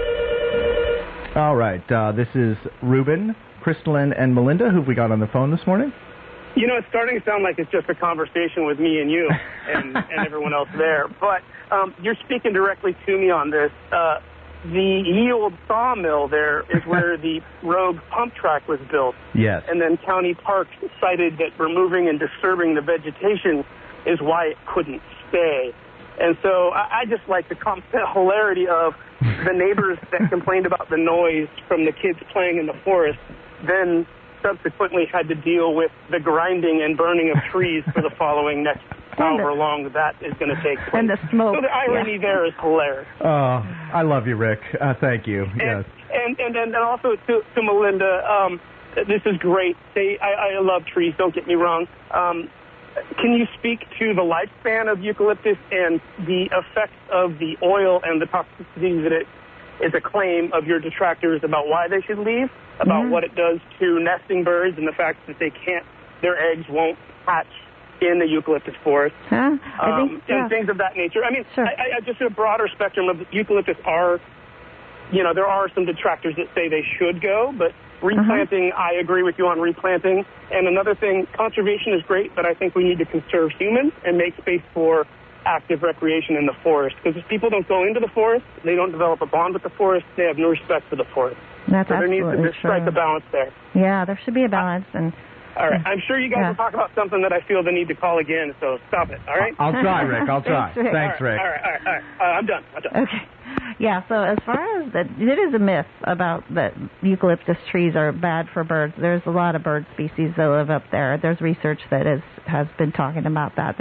All right. Uh, this is Ruben, Crystalline, and Melinda. Who've we got on the phone this morning? You know, it's starting to sound like it's just a conversation with me and you and, and everyone else there. But um, you're speaking directly to me on this. Uh, the Yield sawmill there is where the rogue pump track was built. Yes. And then County Parks cited that removing and disturbing the vegetation is why it couldn't stay. And so I, I just like the constant hilarity of the neighbors that complained about the noise from the kids playing in the forest, then subsequently had to deal with the grinding and burning of trees for the following next however long that is going to take place. And the smoke. So the irony Yeah. there is hilarious. Oh, I love you, Rick. Uh, thank you. And, Yes. and, and, and also to, to Melinda, um, this is great. They, I, I love trees, don't get me wrong. Um, can you speak to the lifespan of eucalyptus and the effects of the oil and the toxicity that it is a claim of your detractors about why they should leave, about Mhm. what it does to nesting birds and the fact that they can't, their eggs won't hatch in the eucalyptus forest, Huh? I um, think, yeah. and things of that nature. I mean, Sure. I, I just a broader spectrum of eucalyptus are, you know, there are some detractors that say they should go, but replanting, Uh-huh. I agree with you on replanting. And another thing, conservation is great, but I think we need to conserve humans and make space for active recreation in the forest. Because if people don't go into the forest, they don't develop a bond with the forest, they have no respect for the forest. That's So there needs to absolutely be strike true. a balance there. Yeah, there should be a balance. And All right. I'm sure you guys Yeah. will talk about something that I feel the need to call again, so stop it. All right? I'll try, Rick. I'll try. Thanks, Rick. Thanks, Rick. All right, all right, all right. Uh, I'm done. I'm done. Okay. Yeah, so as far as that, it is a myth about that eucalyptus trees are bad for birds. There's a lot of bird species that live up there. There's research that is, has been talking about that.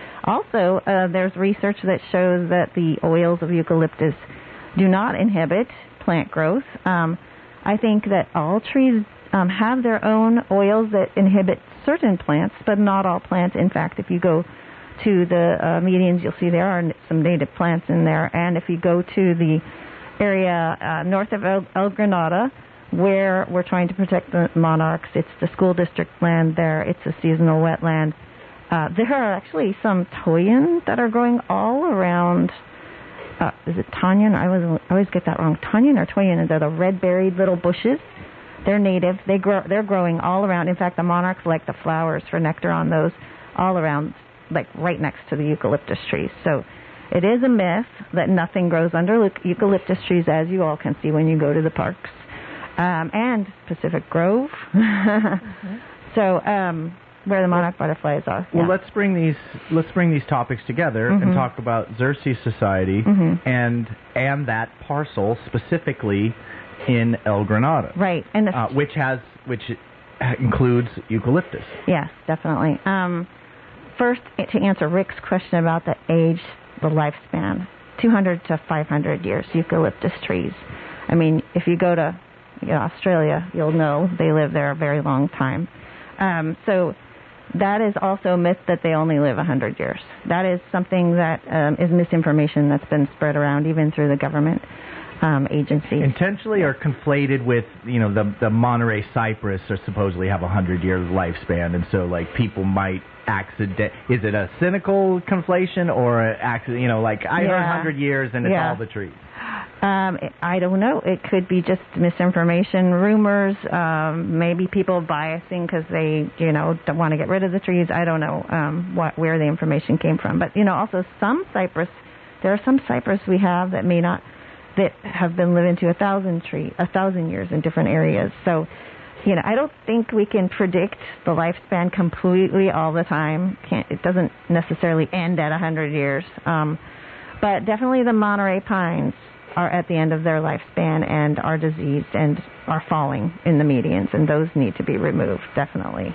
Also, uh, there's research that shows that the oils of eucalyptus do not inhibit plant growth. Um, I think that all trees um, have their own oils that inhibit certain plants, but not all plants. In fact, if you go to the uh, medians, you'll see there are some native plants in there. And if you go to the area uh, north of El, El Granada, where we're trying to protect the monarchs, it's the school district land there. It's a seasonal wetland. Uh, there are actually some toyon that are growing all around. Uh, is it Tanyan? I always, I always get that wrong. Tanyan or toyon? They're the red-berried little bushes. They're native. They grow. They're growing all around. In fact, the monarchs like the flowers for nectar on those all around, like right next to the eucalyptus trees. So it is a myth that nothing grows under eucalyptus trees, as you all can see when you go to the parks. Um, and Pacific Grove. mm-hmm. So um, where the monarch butterflies are. Well, yeah. let's bring these let's bring these topics together Mhm. and talk about Xerces Society Mhm. and and that parcel specifically in El Granada, Right, and the, uh, which has which includes eucalyptus. yes, definitely. Um, first, to answer Rick's question about the age, the lifespan, two hundred to five hundred years, eucalyptus trees. I mean, if you go to you know, Australia, you'll know they live there a very long time. Um, so that is also a myth that they only live one hundred years. That is something that um, is misinformation that's been spread around even through the government um, agencies. Intentionally or conflated with, you know, the the Monterey cypress are supposedly have a hundred year lifespan, and so like people might accident. Is it a cynical conflation or a accident? You know, like I heard Yeah. hundred years and it's Yeah. all the trees. Um, I don't know. It could be just misinformation, rumors, um, maybe people biasing because they, you know, don't want to get rid of the trees. I don't know um, what where the information came from. But, you know, also some cypress, there are some cypress we have that may not, that have been living to a thousand tree, a thousand years in different areas. So, you know, I don't think we can predict the lifespan completely all the time. Can't, it doesn't necessarily end at a hundred years. Um, but definitely the Monterey pines are at the end of their lifespan and are diseased and are falling in the medians, and those need to be removed, definitely.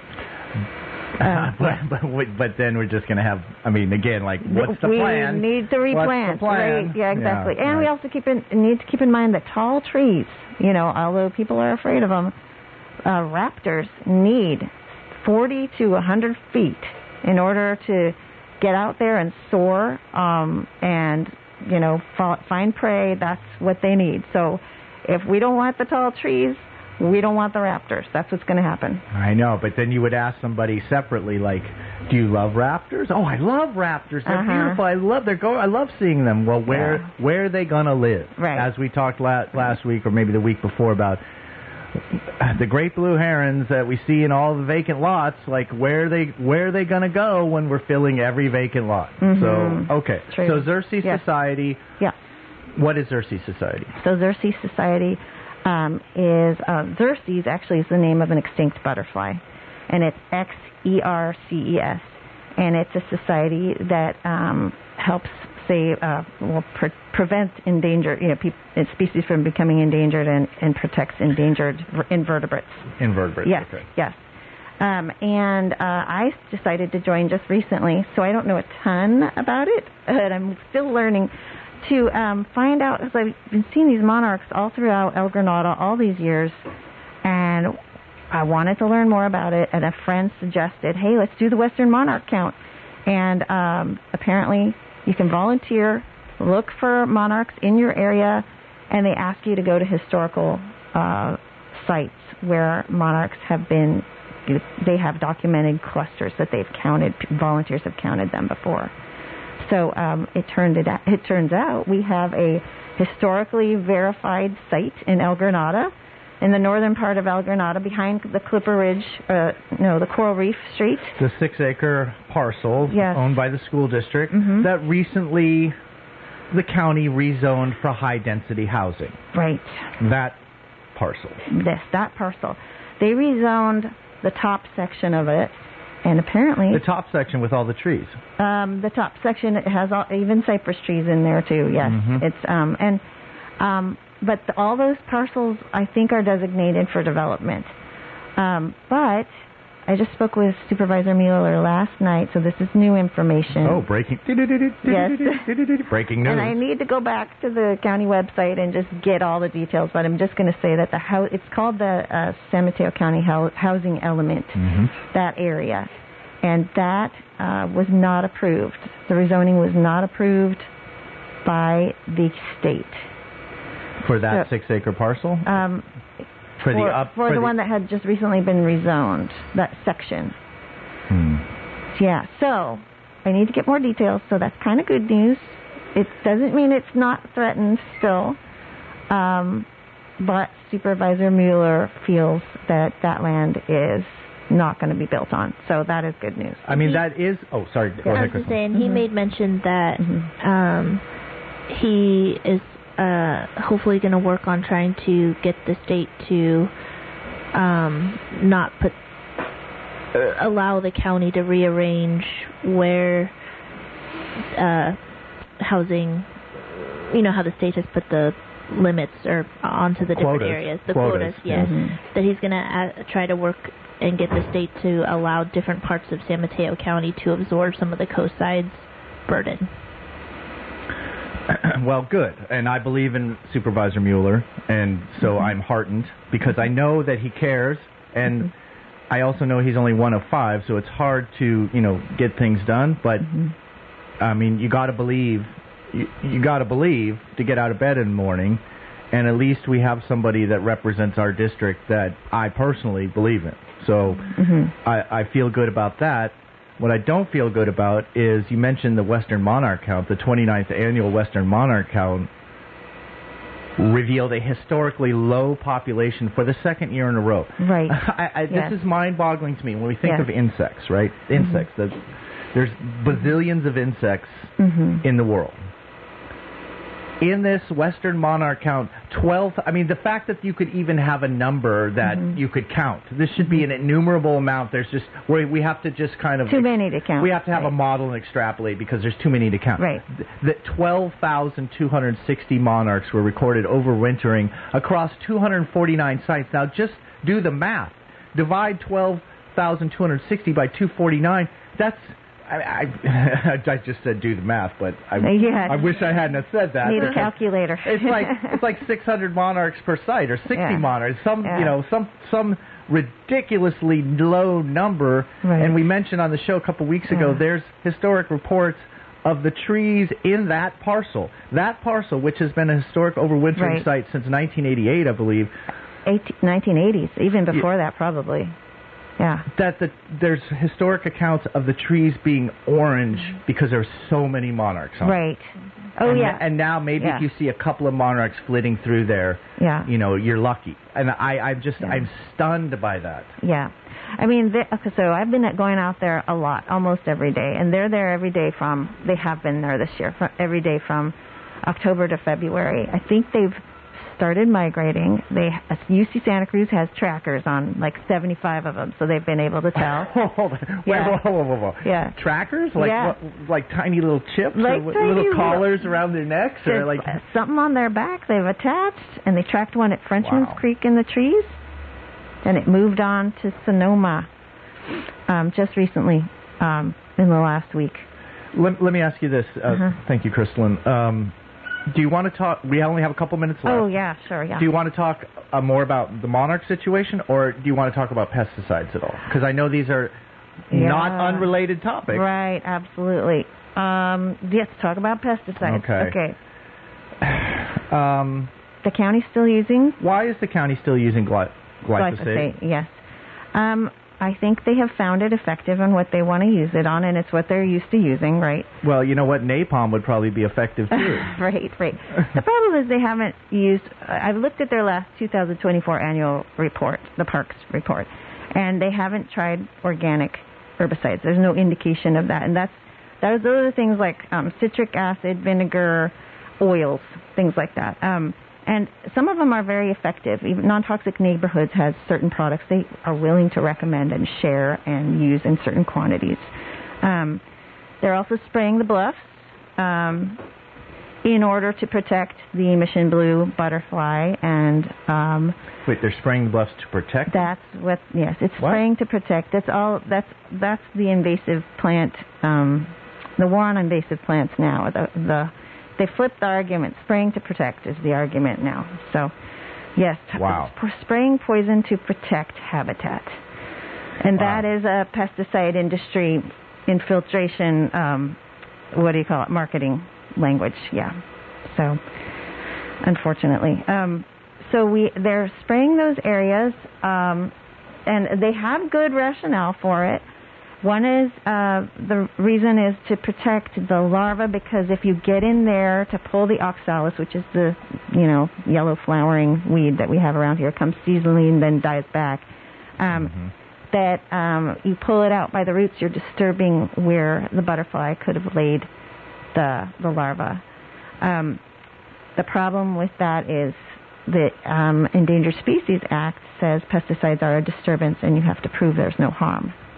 Um, but, but but then we're just going to have. I mean, again, like what's the we plan? need to replant, What's the plan? right? Yeah, exactly. Yeah, and we right. also keep in, need to keep in mind that tall trees, you know, although people are afraid of them, uh, raptors need forty to one hundred feet in order to get out there and soar um, and, you know, fa- find prey. That's what they need. So if we don't want the tall trees, we don't want the raptors. That's what's going to happen. I know, but then you would ask somebody separately, like, "Do you love raptors?" "Oh, I love raptors. They're Uh-huh. beautiful. I love their go. I love seeing them." Well, where Yeah. where are they gonna live? Right. As we talked la- last week, or maybe the week before, about the great blue herons that we see in all the vacant lots. Like, where are they where are they gonna go when we're filling every vacant lot? Mhm. So okay. True. So Xerces Yes. Society. Yeah. What is Xerces Society? So Xerces Society um, is, uh, Xerces actually is the name of an extinct butterfly, and it's X E R C E S, and it's a society that um, helps save, uh, well, pre- prevent endangered, you know, pe- species from becoming endangered and, and protects endangered ver- invertebrates. Invertebrates. Yes, Okay. yes. Um, and uh, I decided to join just recently, so I don't know a ton about it, but I'm still learning to um, find out, because I've been seeing these monarchs all throughout El Granada all these years, and I wanted to learn more about it, and a friend suggested, hey, let's do the Western Monarch Count. And um, apparently you can volunteer, look for monarchs in your area, and they ask you to go to historical uh, sites where monarchs have been, they have documented clusters that they've counted, volunteers have counted them before. So um, it turned it out, it turns out we have a historically verified site in El Granada, in the northern part of El Granada, behind the Clipper Ridge, uh, no, the Coral Reef Street. The six-acre parcel Yes. owned by the school district Mhm. that recently the county rezoned for high-density housing. Right. That parcel. This, that parcel. They rezoned the top section of it, and apparently The top section with all the trees. um, the top section has all, even cypress trees in there too. Yes, Mhm. it's um, and um, but the, all those parcels I think are designated for development. Um, but I just spoke with Supervisor Mueller last night, so this is new information. Oh, breaking. Yes. Breaking news. And I need to go back to the county website and just get all the details, but I'm just going to say that the house, it's called the uh, San Mateo County Hou- Housing Element, Mhm. that area. And that uh, was not approved. The rezoning was not approved by the state. For that So- six-acre parcel? Um, for the for, up for the one that had just recently been rezoned, that section. Hmm. Yeah, so I need to get more details, so that's kind of good news. It doesn't mean it's not threatened still, um, but Supervisor Mueller feels that that land is not going to be built on, so that is good news. I mean, that is... Oh, sorry. Go I ahead, was just Kristen. saying, he Mhm. made mention that Mhm. um, he is uh, hopefully going to work on trying to get the state to um, not put allow the county to rearrange where uh, housing, you know, how the state has put the limits or onto the different Quotas. areas, the Quotas, quotas, yes, mm-hmm. that he's going to uh, try to work and get the state to allow different parts of San Mateo County to absorb some of the coast side's burden. Well, good. And I believe in Supervisor Mueller, and so mm-hmm. I'm heartened because I know that he cares, and mm-hmm. I also know he's only one of five, so it's hard to, you know, get things done. But mm-hmm. I mean, you got to believe, you, you got to believe to get out of bed in the morning, and at least we have somebody that represents our district that I personally believe in. So mm-hmm. I, I feel good about that. What I don't feel good about is you mentioned the Western Monarch Count. The twenty-ninth annual Western Monarch Count revealed a historically low population for the second year in a row. Right. I, I, yes. This is mind-boggling to me when we think yes. of insects, right? Insects. Mm-hmm. The, there's bazillions of insects mm-hmm. in the world. In this Western Monarch Count, twelve, I mean, the fact that you could even have a number that mm-hmm. you could count. This should be an innumerable amount. There's just, we, we have to just kind of... Too many to count. We have to have right. a model and extrapolate because there's too many to count. Right. That twelve thousand two hundred sixty monarchs were recorded overwintering across two hundred forty-nine sites. Now, just do the math. Divide twelve thousand two hundred sixty by two hundred forty-nine. That's... I, I, I just said do the math, but I, yeah. I wish I hadn't have said that. Need a calculator. It's like it's like six hundred monarchs per site or sixty yeah. monarchs. Some yeah. you know some some ridiculously low number. Right. And we mentioned on the show a couple weeks ago. Yeah. There's historic reports of the trees in that parcel. That parcel, which has been a historic overwintering right. site since nineteen eighty-eight, I believe. nineteen eighties, even before yeah. that, probably. Yeah. That the, there's historic accounts of the trees being orange because there's so many monarchs on Right. Oh, and, yeah. And now maybe yeah. if you see a couple of monarchs flitting through there, yeah. you know, you're lucky. And I, I'm just, yeah. I'm stunned by that. Yeah. I mean, they, okay, so I've been going out there a lot, almost every day. And they're there every day from, they have been there this year, from, every day from October to February. I think they've started migrating. They U C Santa Cruz has trackers on like seventy-five of them, so they've been able to tell. Hold on. Wait, yeah. whoa, whoa, whoa, whoa. Yeah. Trackers? Like yeah. what, like tiny little chips? Like or tiny little collars little, around their necks? Or like something on their back they've attached, and they tracked one at Frenchman's wow. Creek in the trees, and it moved on to Sonoma um, just recently, um, in the last week. Let, let me ask you this. Uh, uh-huh. Thank you, Crystalline. Um, Do you want to talk? We only have a couple minutes left. Oh, yeah, sure, yeah. Do you want to talk uh, more about the monarch situation, or do you want to talk about pesticides at all? Because I know these are yeah. not unrelated topics. Right, absolutely. Um, let's talk about pesticides. Okay. Okay. um, the county's still using? Why is the county still using gly- glyphosate? Glyphosate, yes. Um, I think they have found it effective on what they want to use it on, and it's what they're used to using, right? Well, you know what? Napalm would probably be effective, too. right, right. The problem is they haven't used... I've looked at their last two thousand twenty-four annual report, the Parks report, and they haven't tried organic herbicides. There's no indication of that, and that's those are things like um, citric acid, vinegar, oils, things like that. Um, and some of them are very effective. Even Non-Toxic Neighborhoods has certain products they are willing to recommend and share and use in certain quantities. Um, they're also spraying the bluffs um, in order to protect the mission blue butterfly. And um, wait, they're spraying the bluffs to protect? That's what. Yes, it's what? spraying to protect. That's all. That's that's the invasive plant. Um, the war on invasive plants now. The the They flipped the argument. Spraying to protect is the argument now. So, yes, wow. sp- spraying poison to protect habitat. And wow. that is a pesticide industry infiltration, um, what do you call it, marketing language, yeah. So, unfortunately. Um, so we they're spraying those areas, um, and they have good rationale for it. One is, uh, the reason is to protect the larva, because if you get in there to pull the oxalis, which is the, you know, yellow flowering weed that we have around here, comes seasonally and then dies back, um, mm-hmm. that um, you pull it out by the roots, you're disturbing where the butterfly could have laid the, the larva. Um, the problem with that is the um, Endangered Species Act says pesticides are a disturbance and you have to prove there's no harm.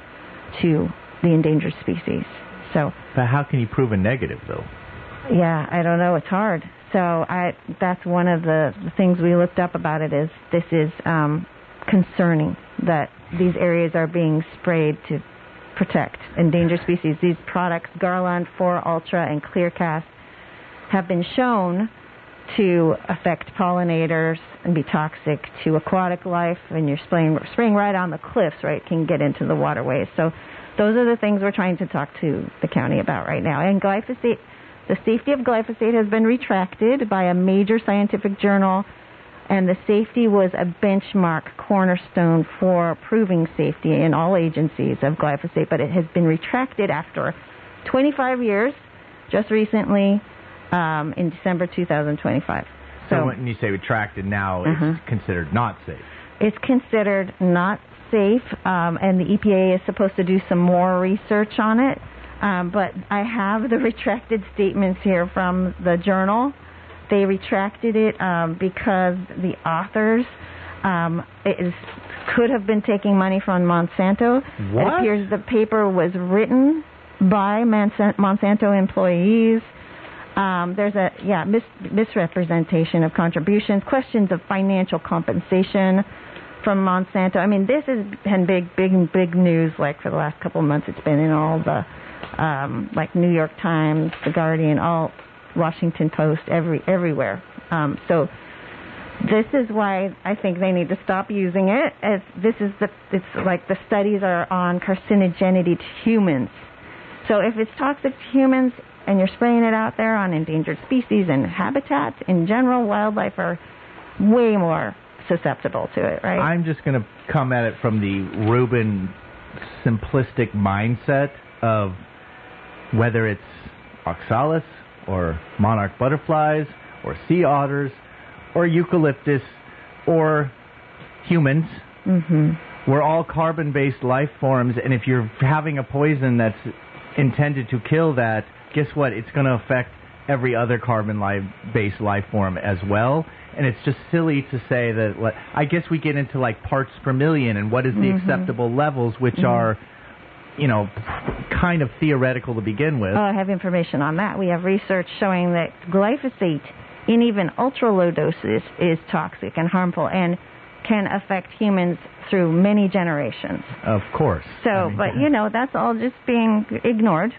to the endangered species. So, but how can you prove a negative, though? Yeah, I don't know. It's hard. So I that's one of the, the things we looked up about it is this is um, concerning that these areas are being sprayed to protect endangered species. These products, Garland, four Ultra, and Clearcast, have been shown to affect pollinators and be toxic to aquatic life. And you're spraying, spraying right on the cliffs, right, can get into the waterways. So those are the things we're trying to talk to the county about right now. And glyphosate, the safety of glyphosate has been retracted by a major scientific journal, and the safety was a benchmark cornerstone for proving safety in all agencies of glyphosate, but it has been retracted after twenty-five years, just recently, um, in December two thousand twenty-five. So, so when you say retracted now, uh-huh. it's considered not safe. It's considered not safe, um, and the E P A is supposed to do some more research on it. Um, but I have the retracted statements here from the journal. They retracted it um, because the authors um, it is, could have been taking money from Monsanto. What? It appears the paper was written by Monsanto employees. Um, there's a yeah mis- misrepresentation of contributions, questions of financial compensation from Monsanto. I mean, this has been big, big, big news. Like for the last couple of months, it's been in all the um, like New York Times, The Guardian, all Washington Post, every everywhere. Um, so this is why I think they need to stop using it. As this is the it's like the studies are on carcinogenity to humans. So if it's toxic to humans and you're spraying it out there on endangered species and habitat in general, wildlife are way more susceptible to it, right? I'm just going to come at it from the Rubin simplistic mindset of whether it's oxalis or monarch butterflies or sea otters or eucalyptus or humans. Mm-hmm. We're all carbon-based life forms, and if you're having a poison that's intended to kill that, guess what? It's going to affect every other carbon-based life form as well. And it's just silly to say that, I guess we get into like parts per million and what is the mm-hmm. acceptable levels, which mm-hmm. are, you know, kind of theoretical to begin with. Oh, I have information on that. We have research showing that glyphosate in even ultra-low doses is toxic and harmful and can affect humans through many generations. Of course. So, I mean, but, you know, that's all just being ignored.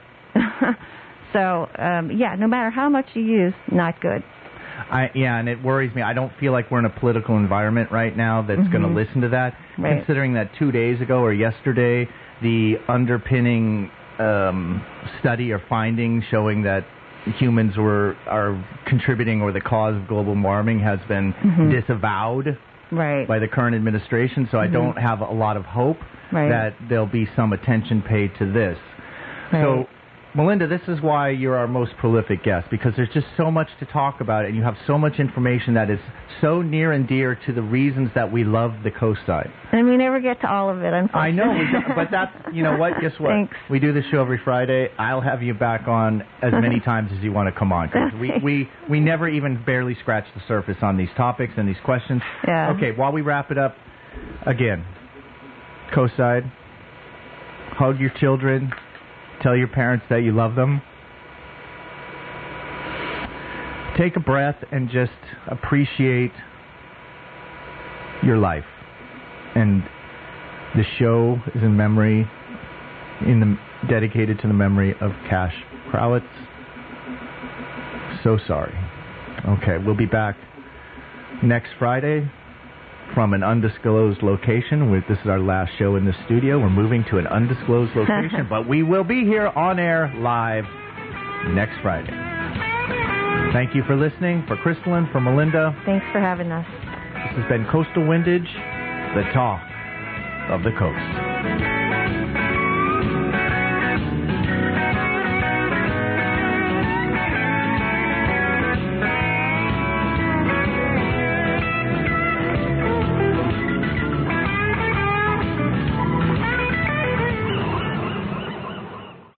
So, um, yeah, no matter how much you use, not good. I, yeah, and it worries me. I don't feel like we're in a political environment right now that's mm-hmm. going to listen to that, right. considering that two days ago or yesterday, the underpinning um, study or findings showing that humans were are contributing or the cause of global warming has been mm-hmm. disavowed right. by the current administration, so mm-hmm. I don't have a lot of hope right. that there'll be some attention paid to this. Right. So, Melinda, this is why you're our most prolific guest, because there's just so much to talk about, and you have so much information that is so near and dear to the reasons that we love the coast side. And we never get to all of it, unfortunately. I know, we don't, but that's, you know what, guess what? Thanks. We do this show every Friday. I'll have you back on as many times as you want to come on, because we, we, we never even barely scratch the surface on these topics and these questions. Yeah. Okay, while we wrap it up, again, coast side, hug your children. Tell your parents that you love them. Take a breath and just appreciate your life. And the show is in memory, in the, dedicated to the memory of Cash Krowitz. So sorry. Okay, we'll be back next Friday from an undisclosed location. We're, this is our last show in the studio. We're moving to an undisclosed location, but we will be here on air live next Friday. Thank you for listening. For Crystalline, for Melinda. Thanks for having us. This has been Coastal Windage, the talk of the coast.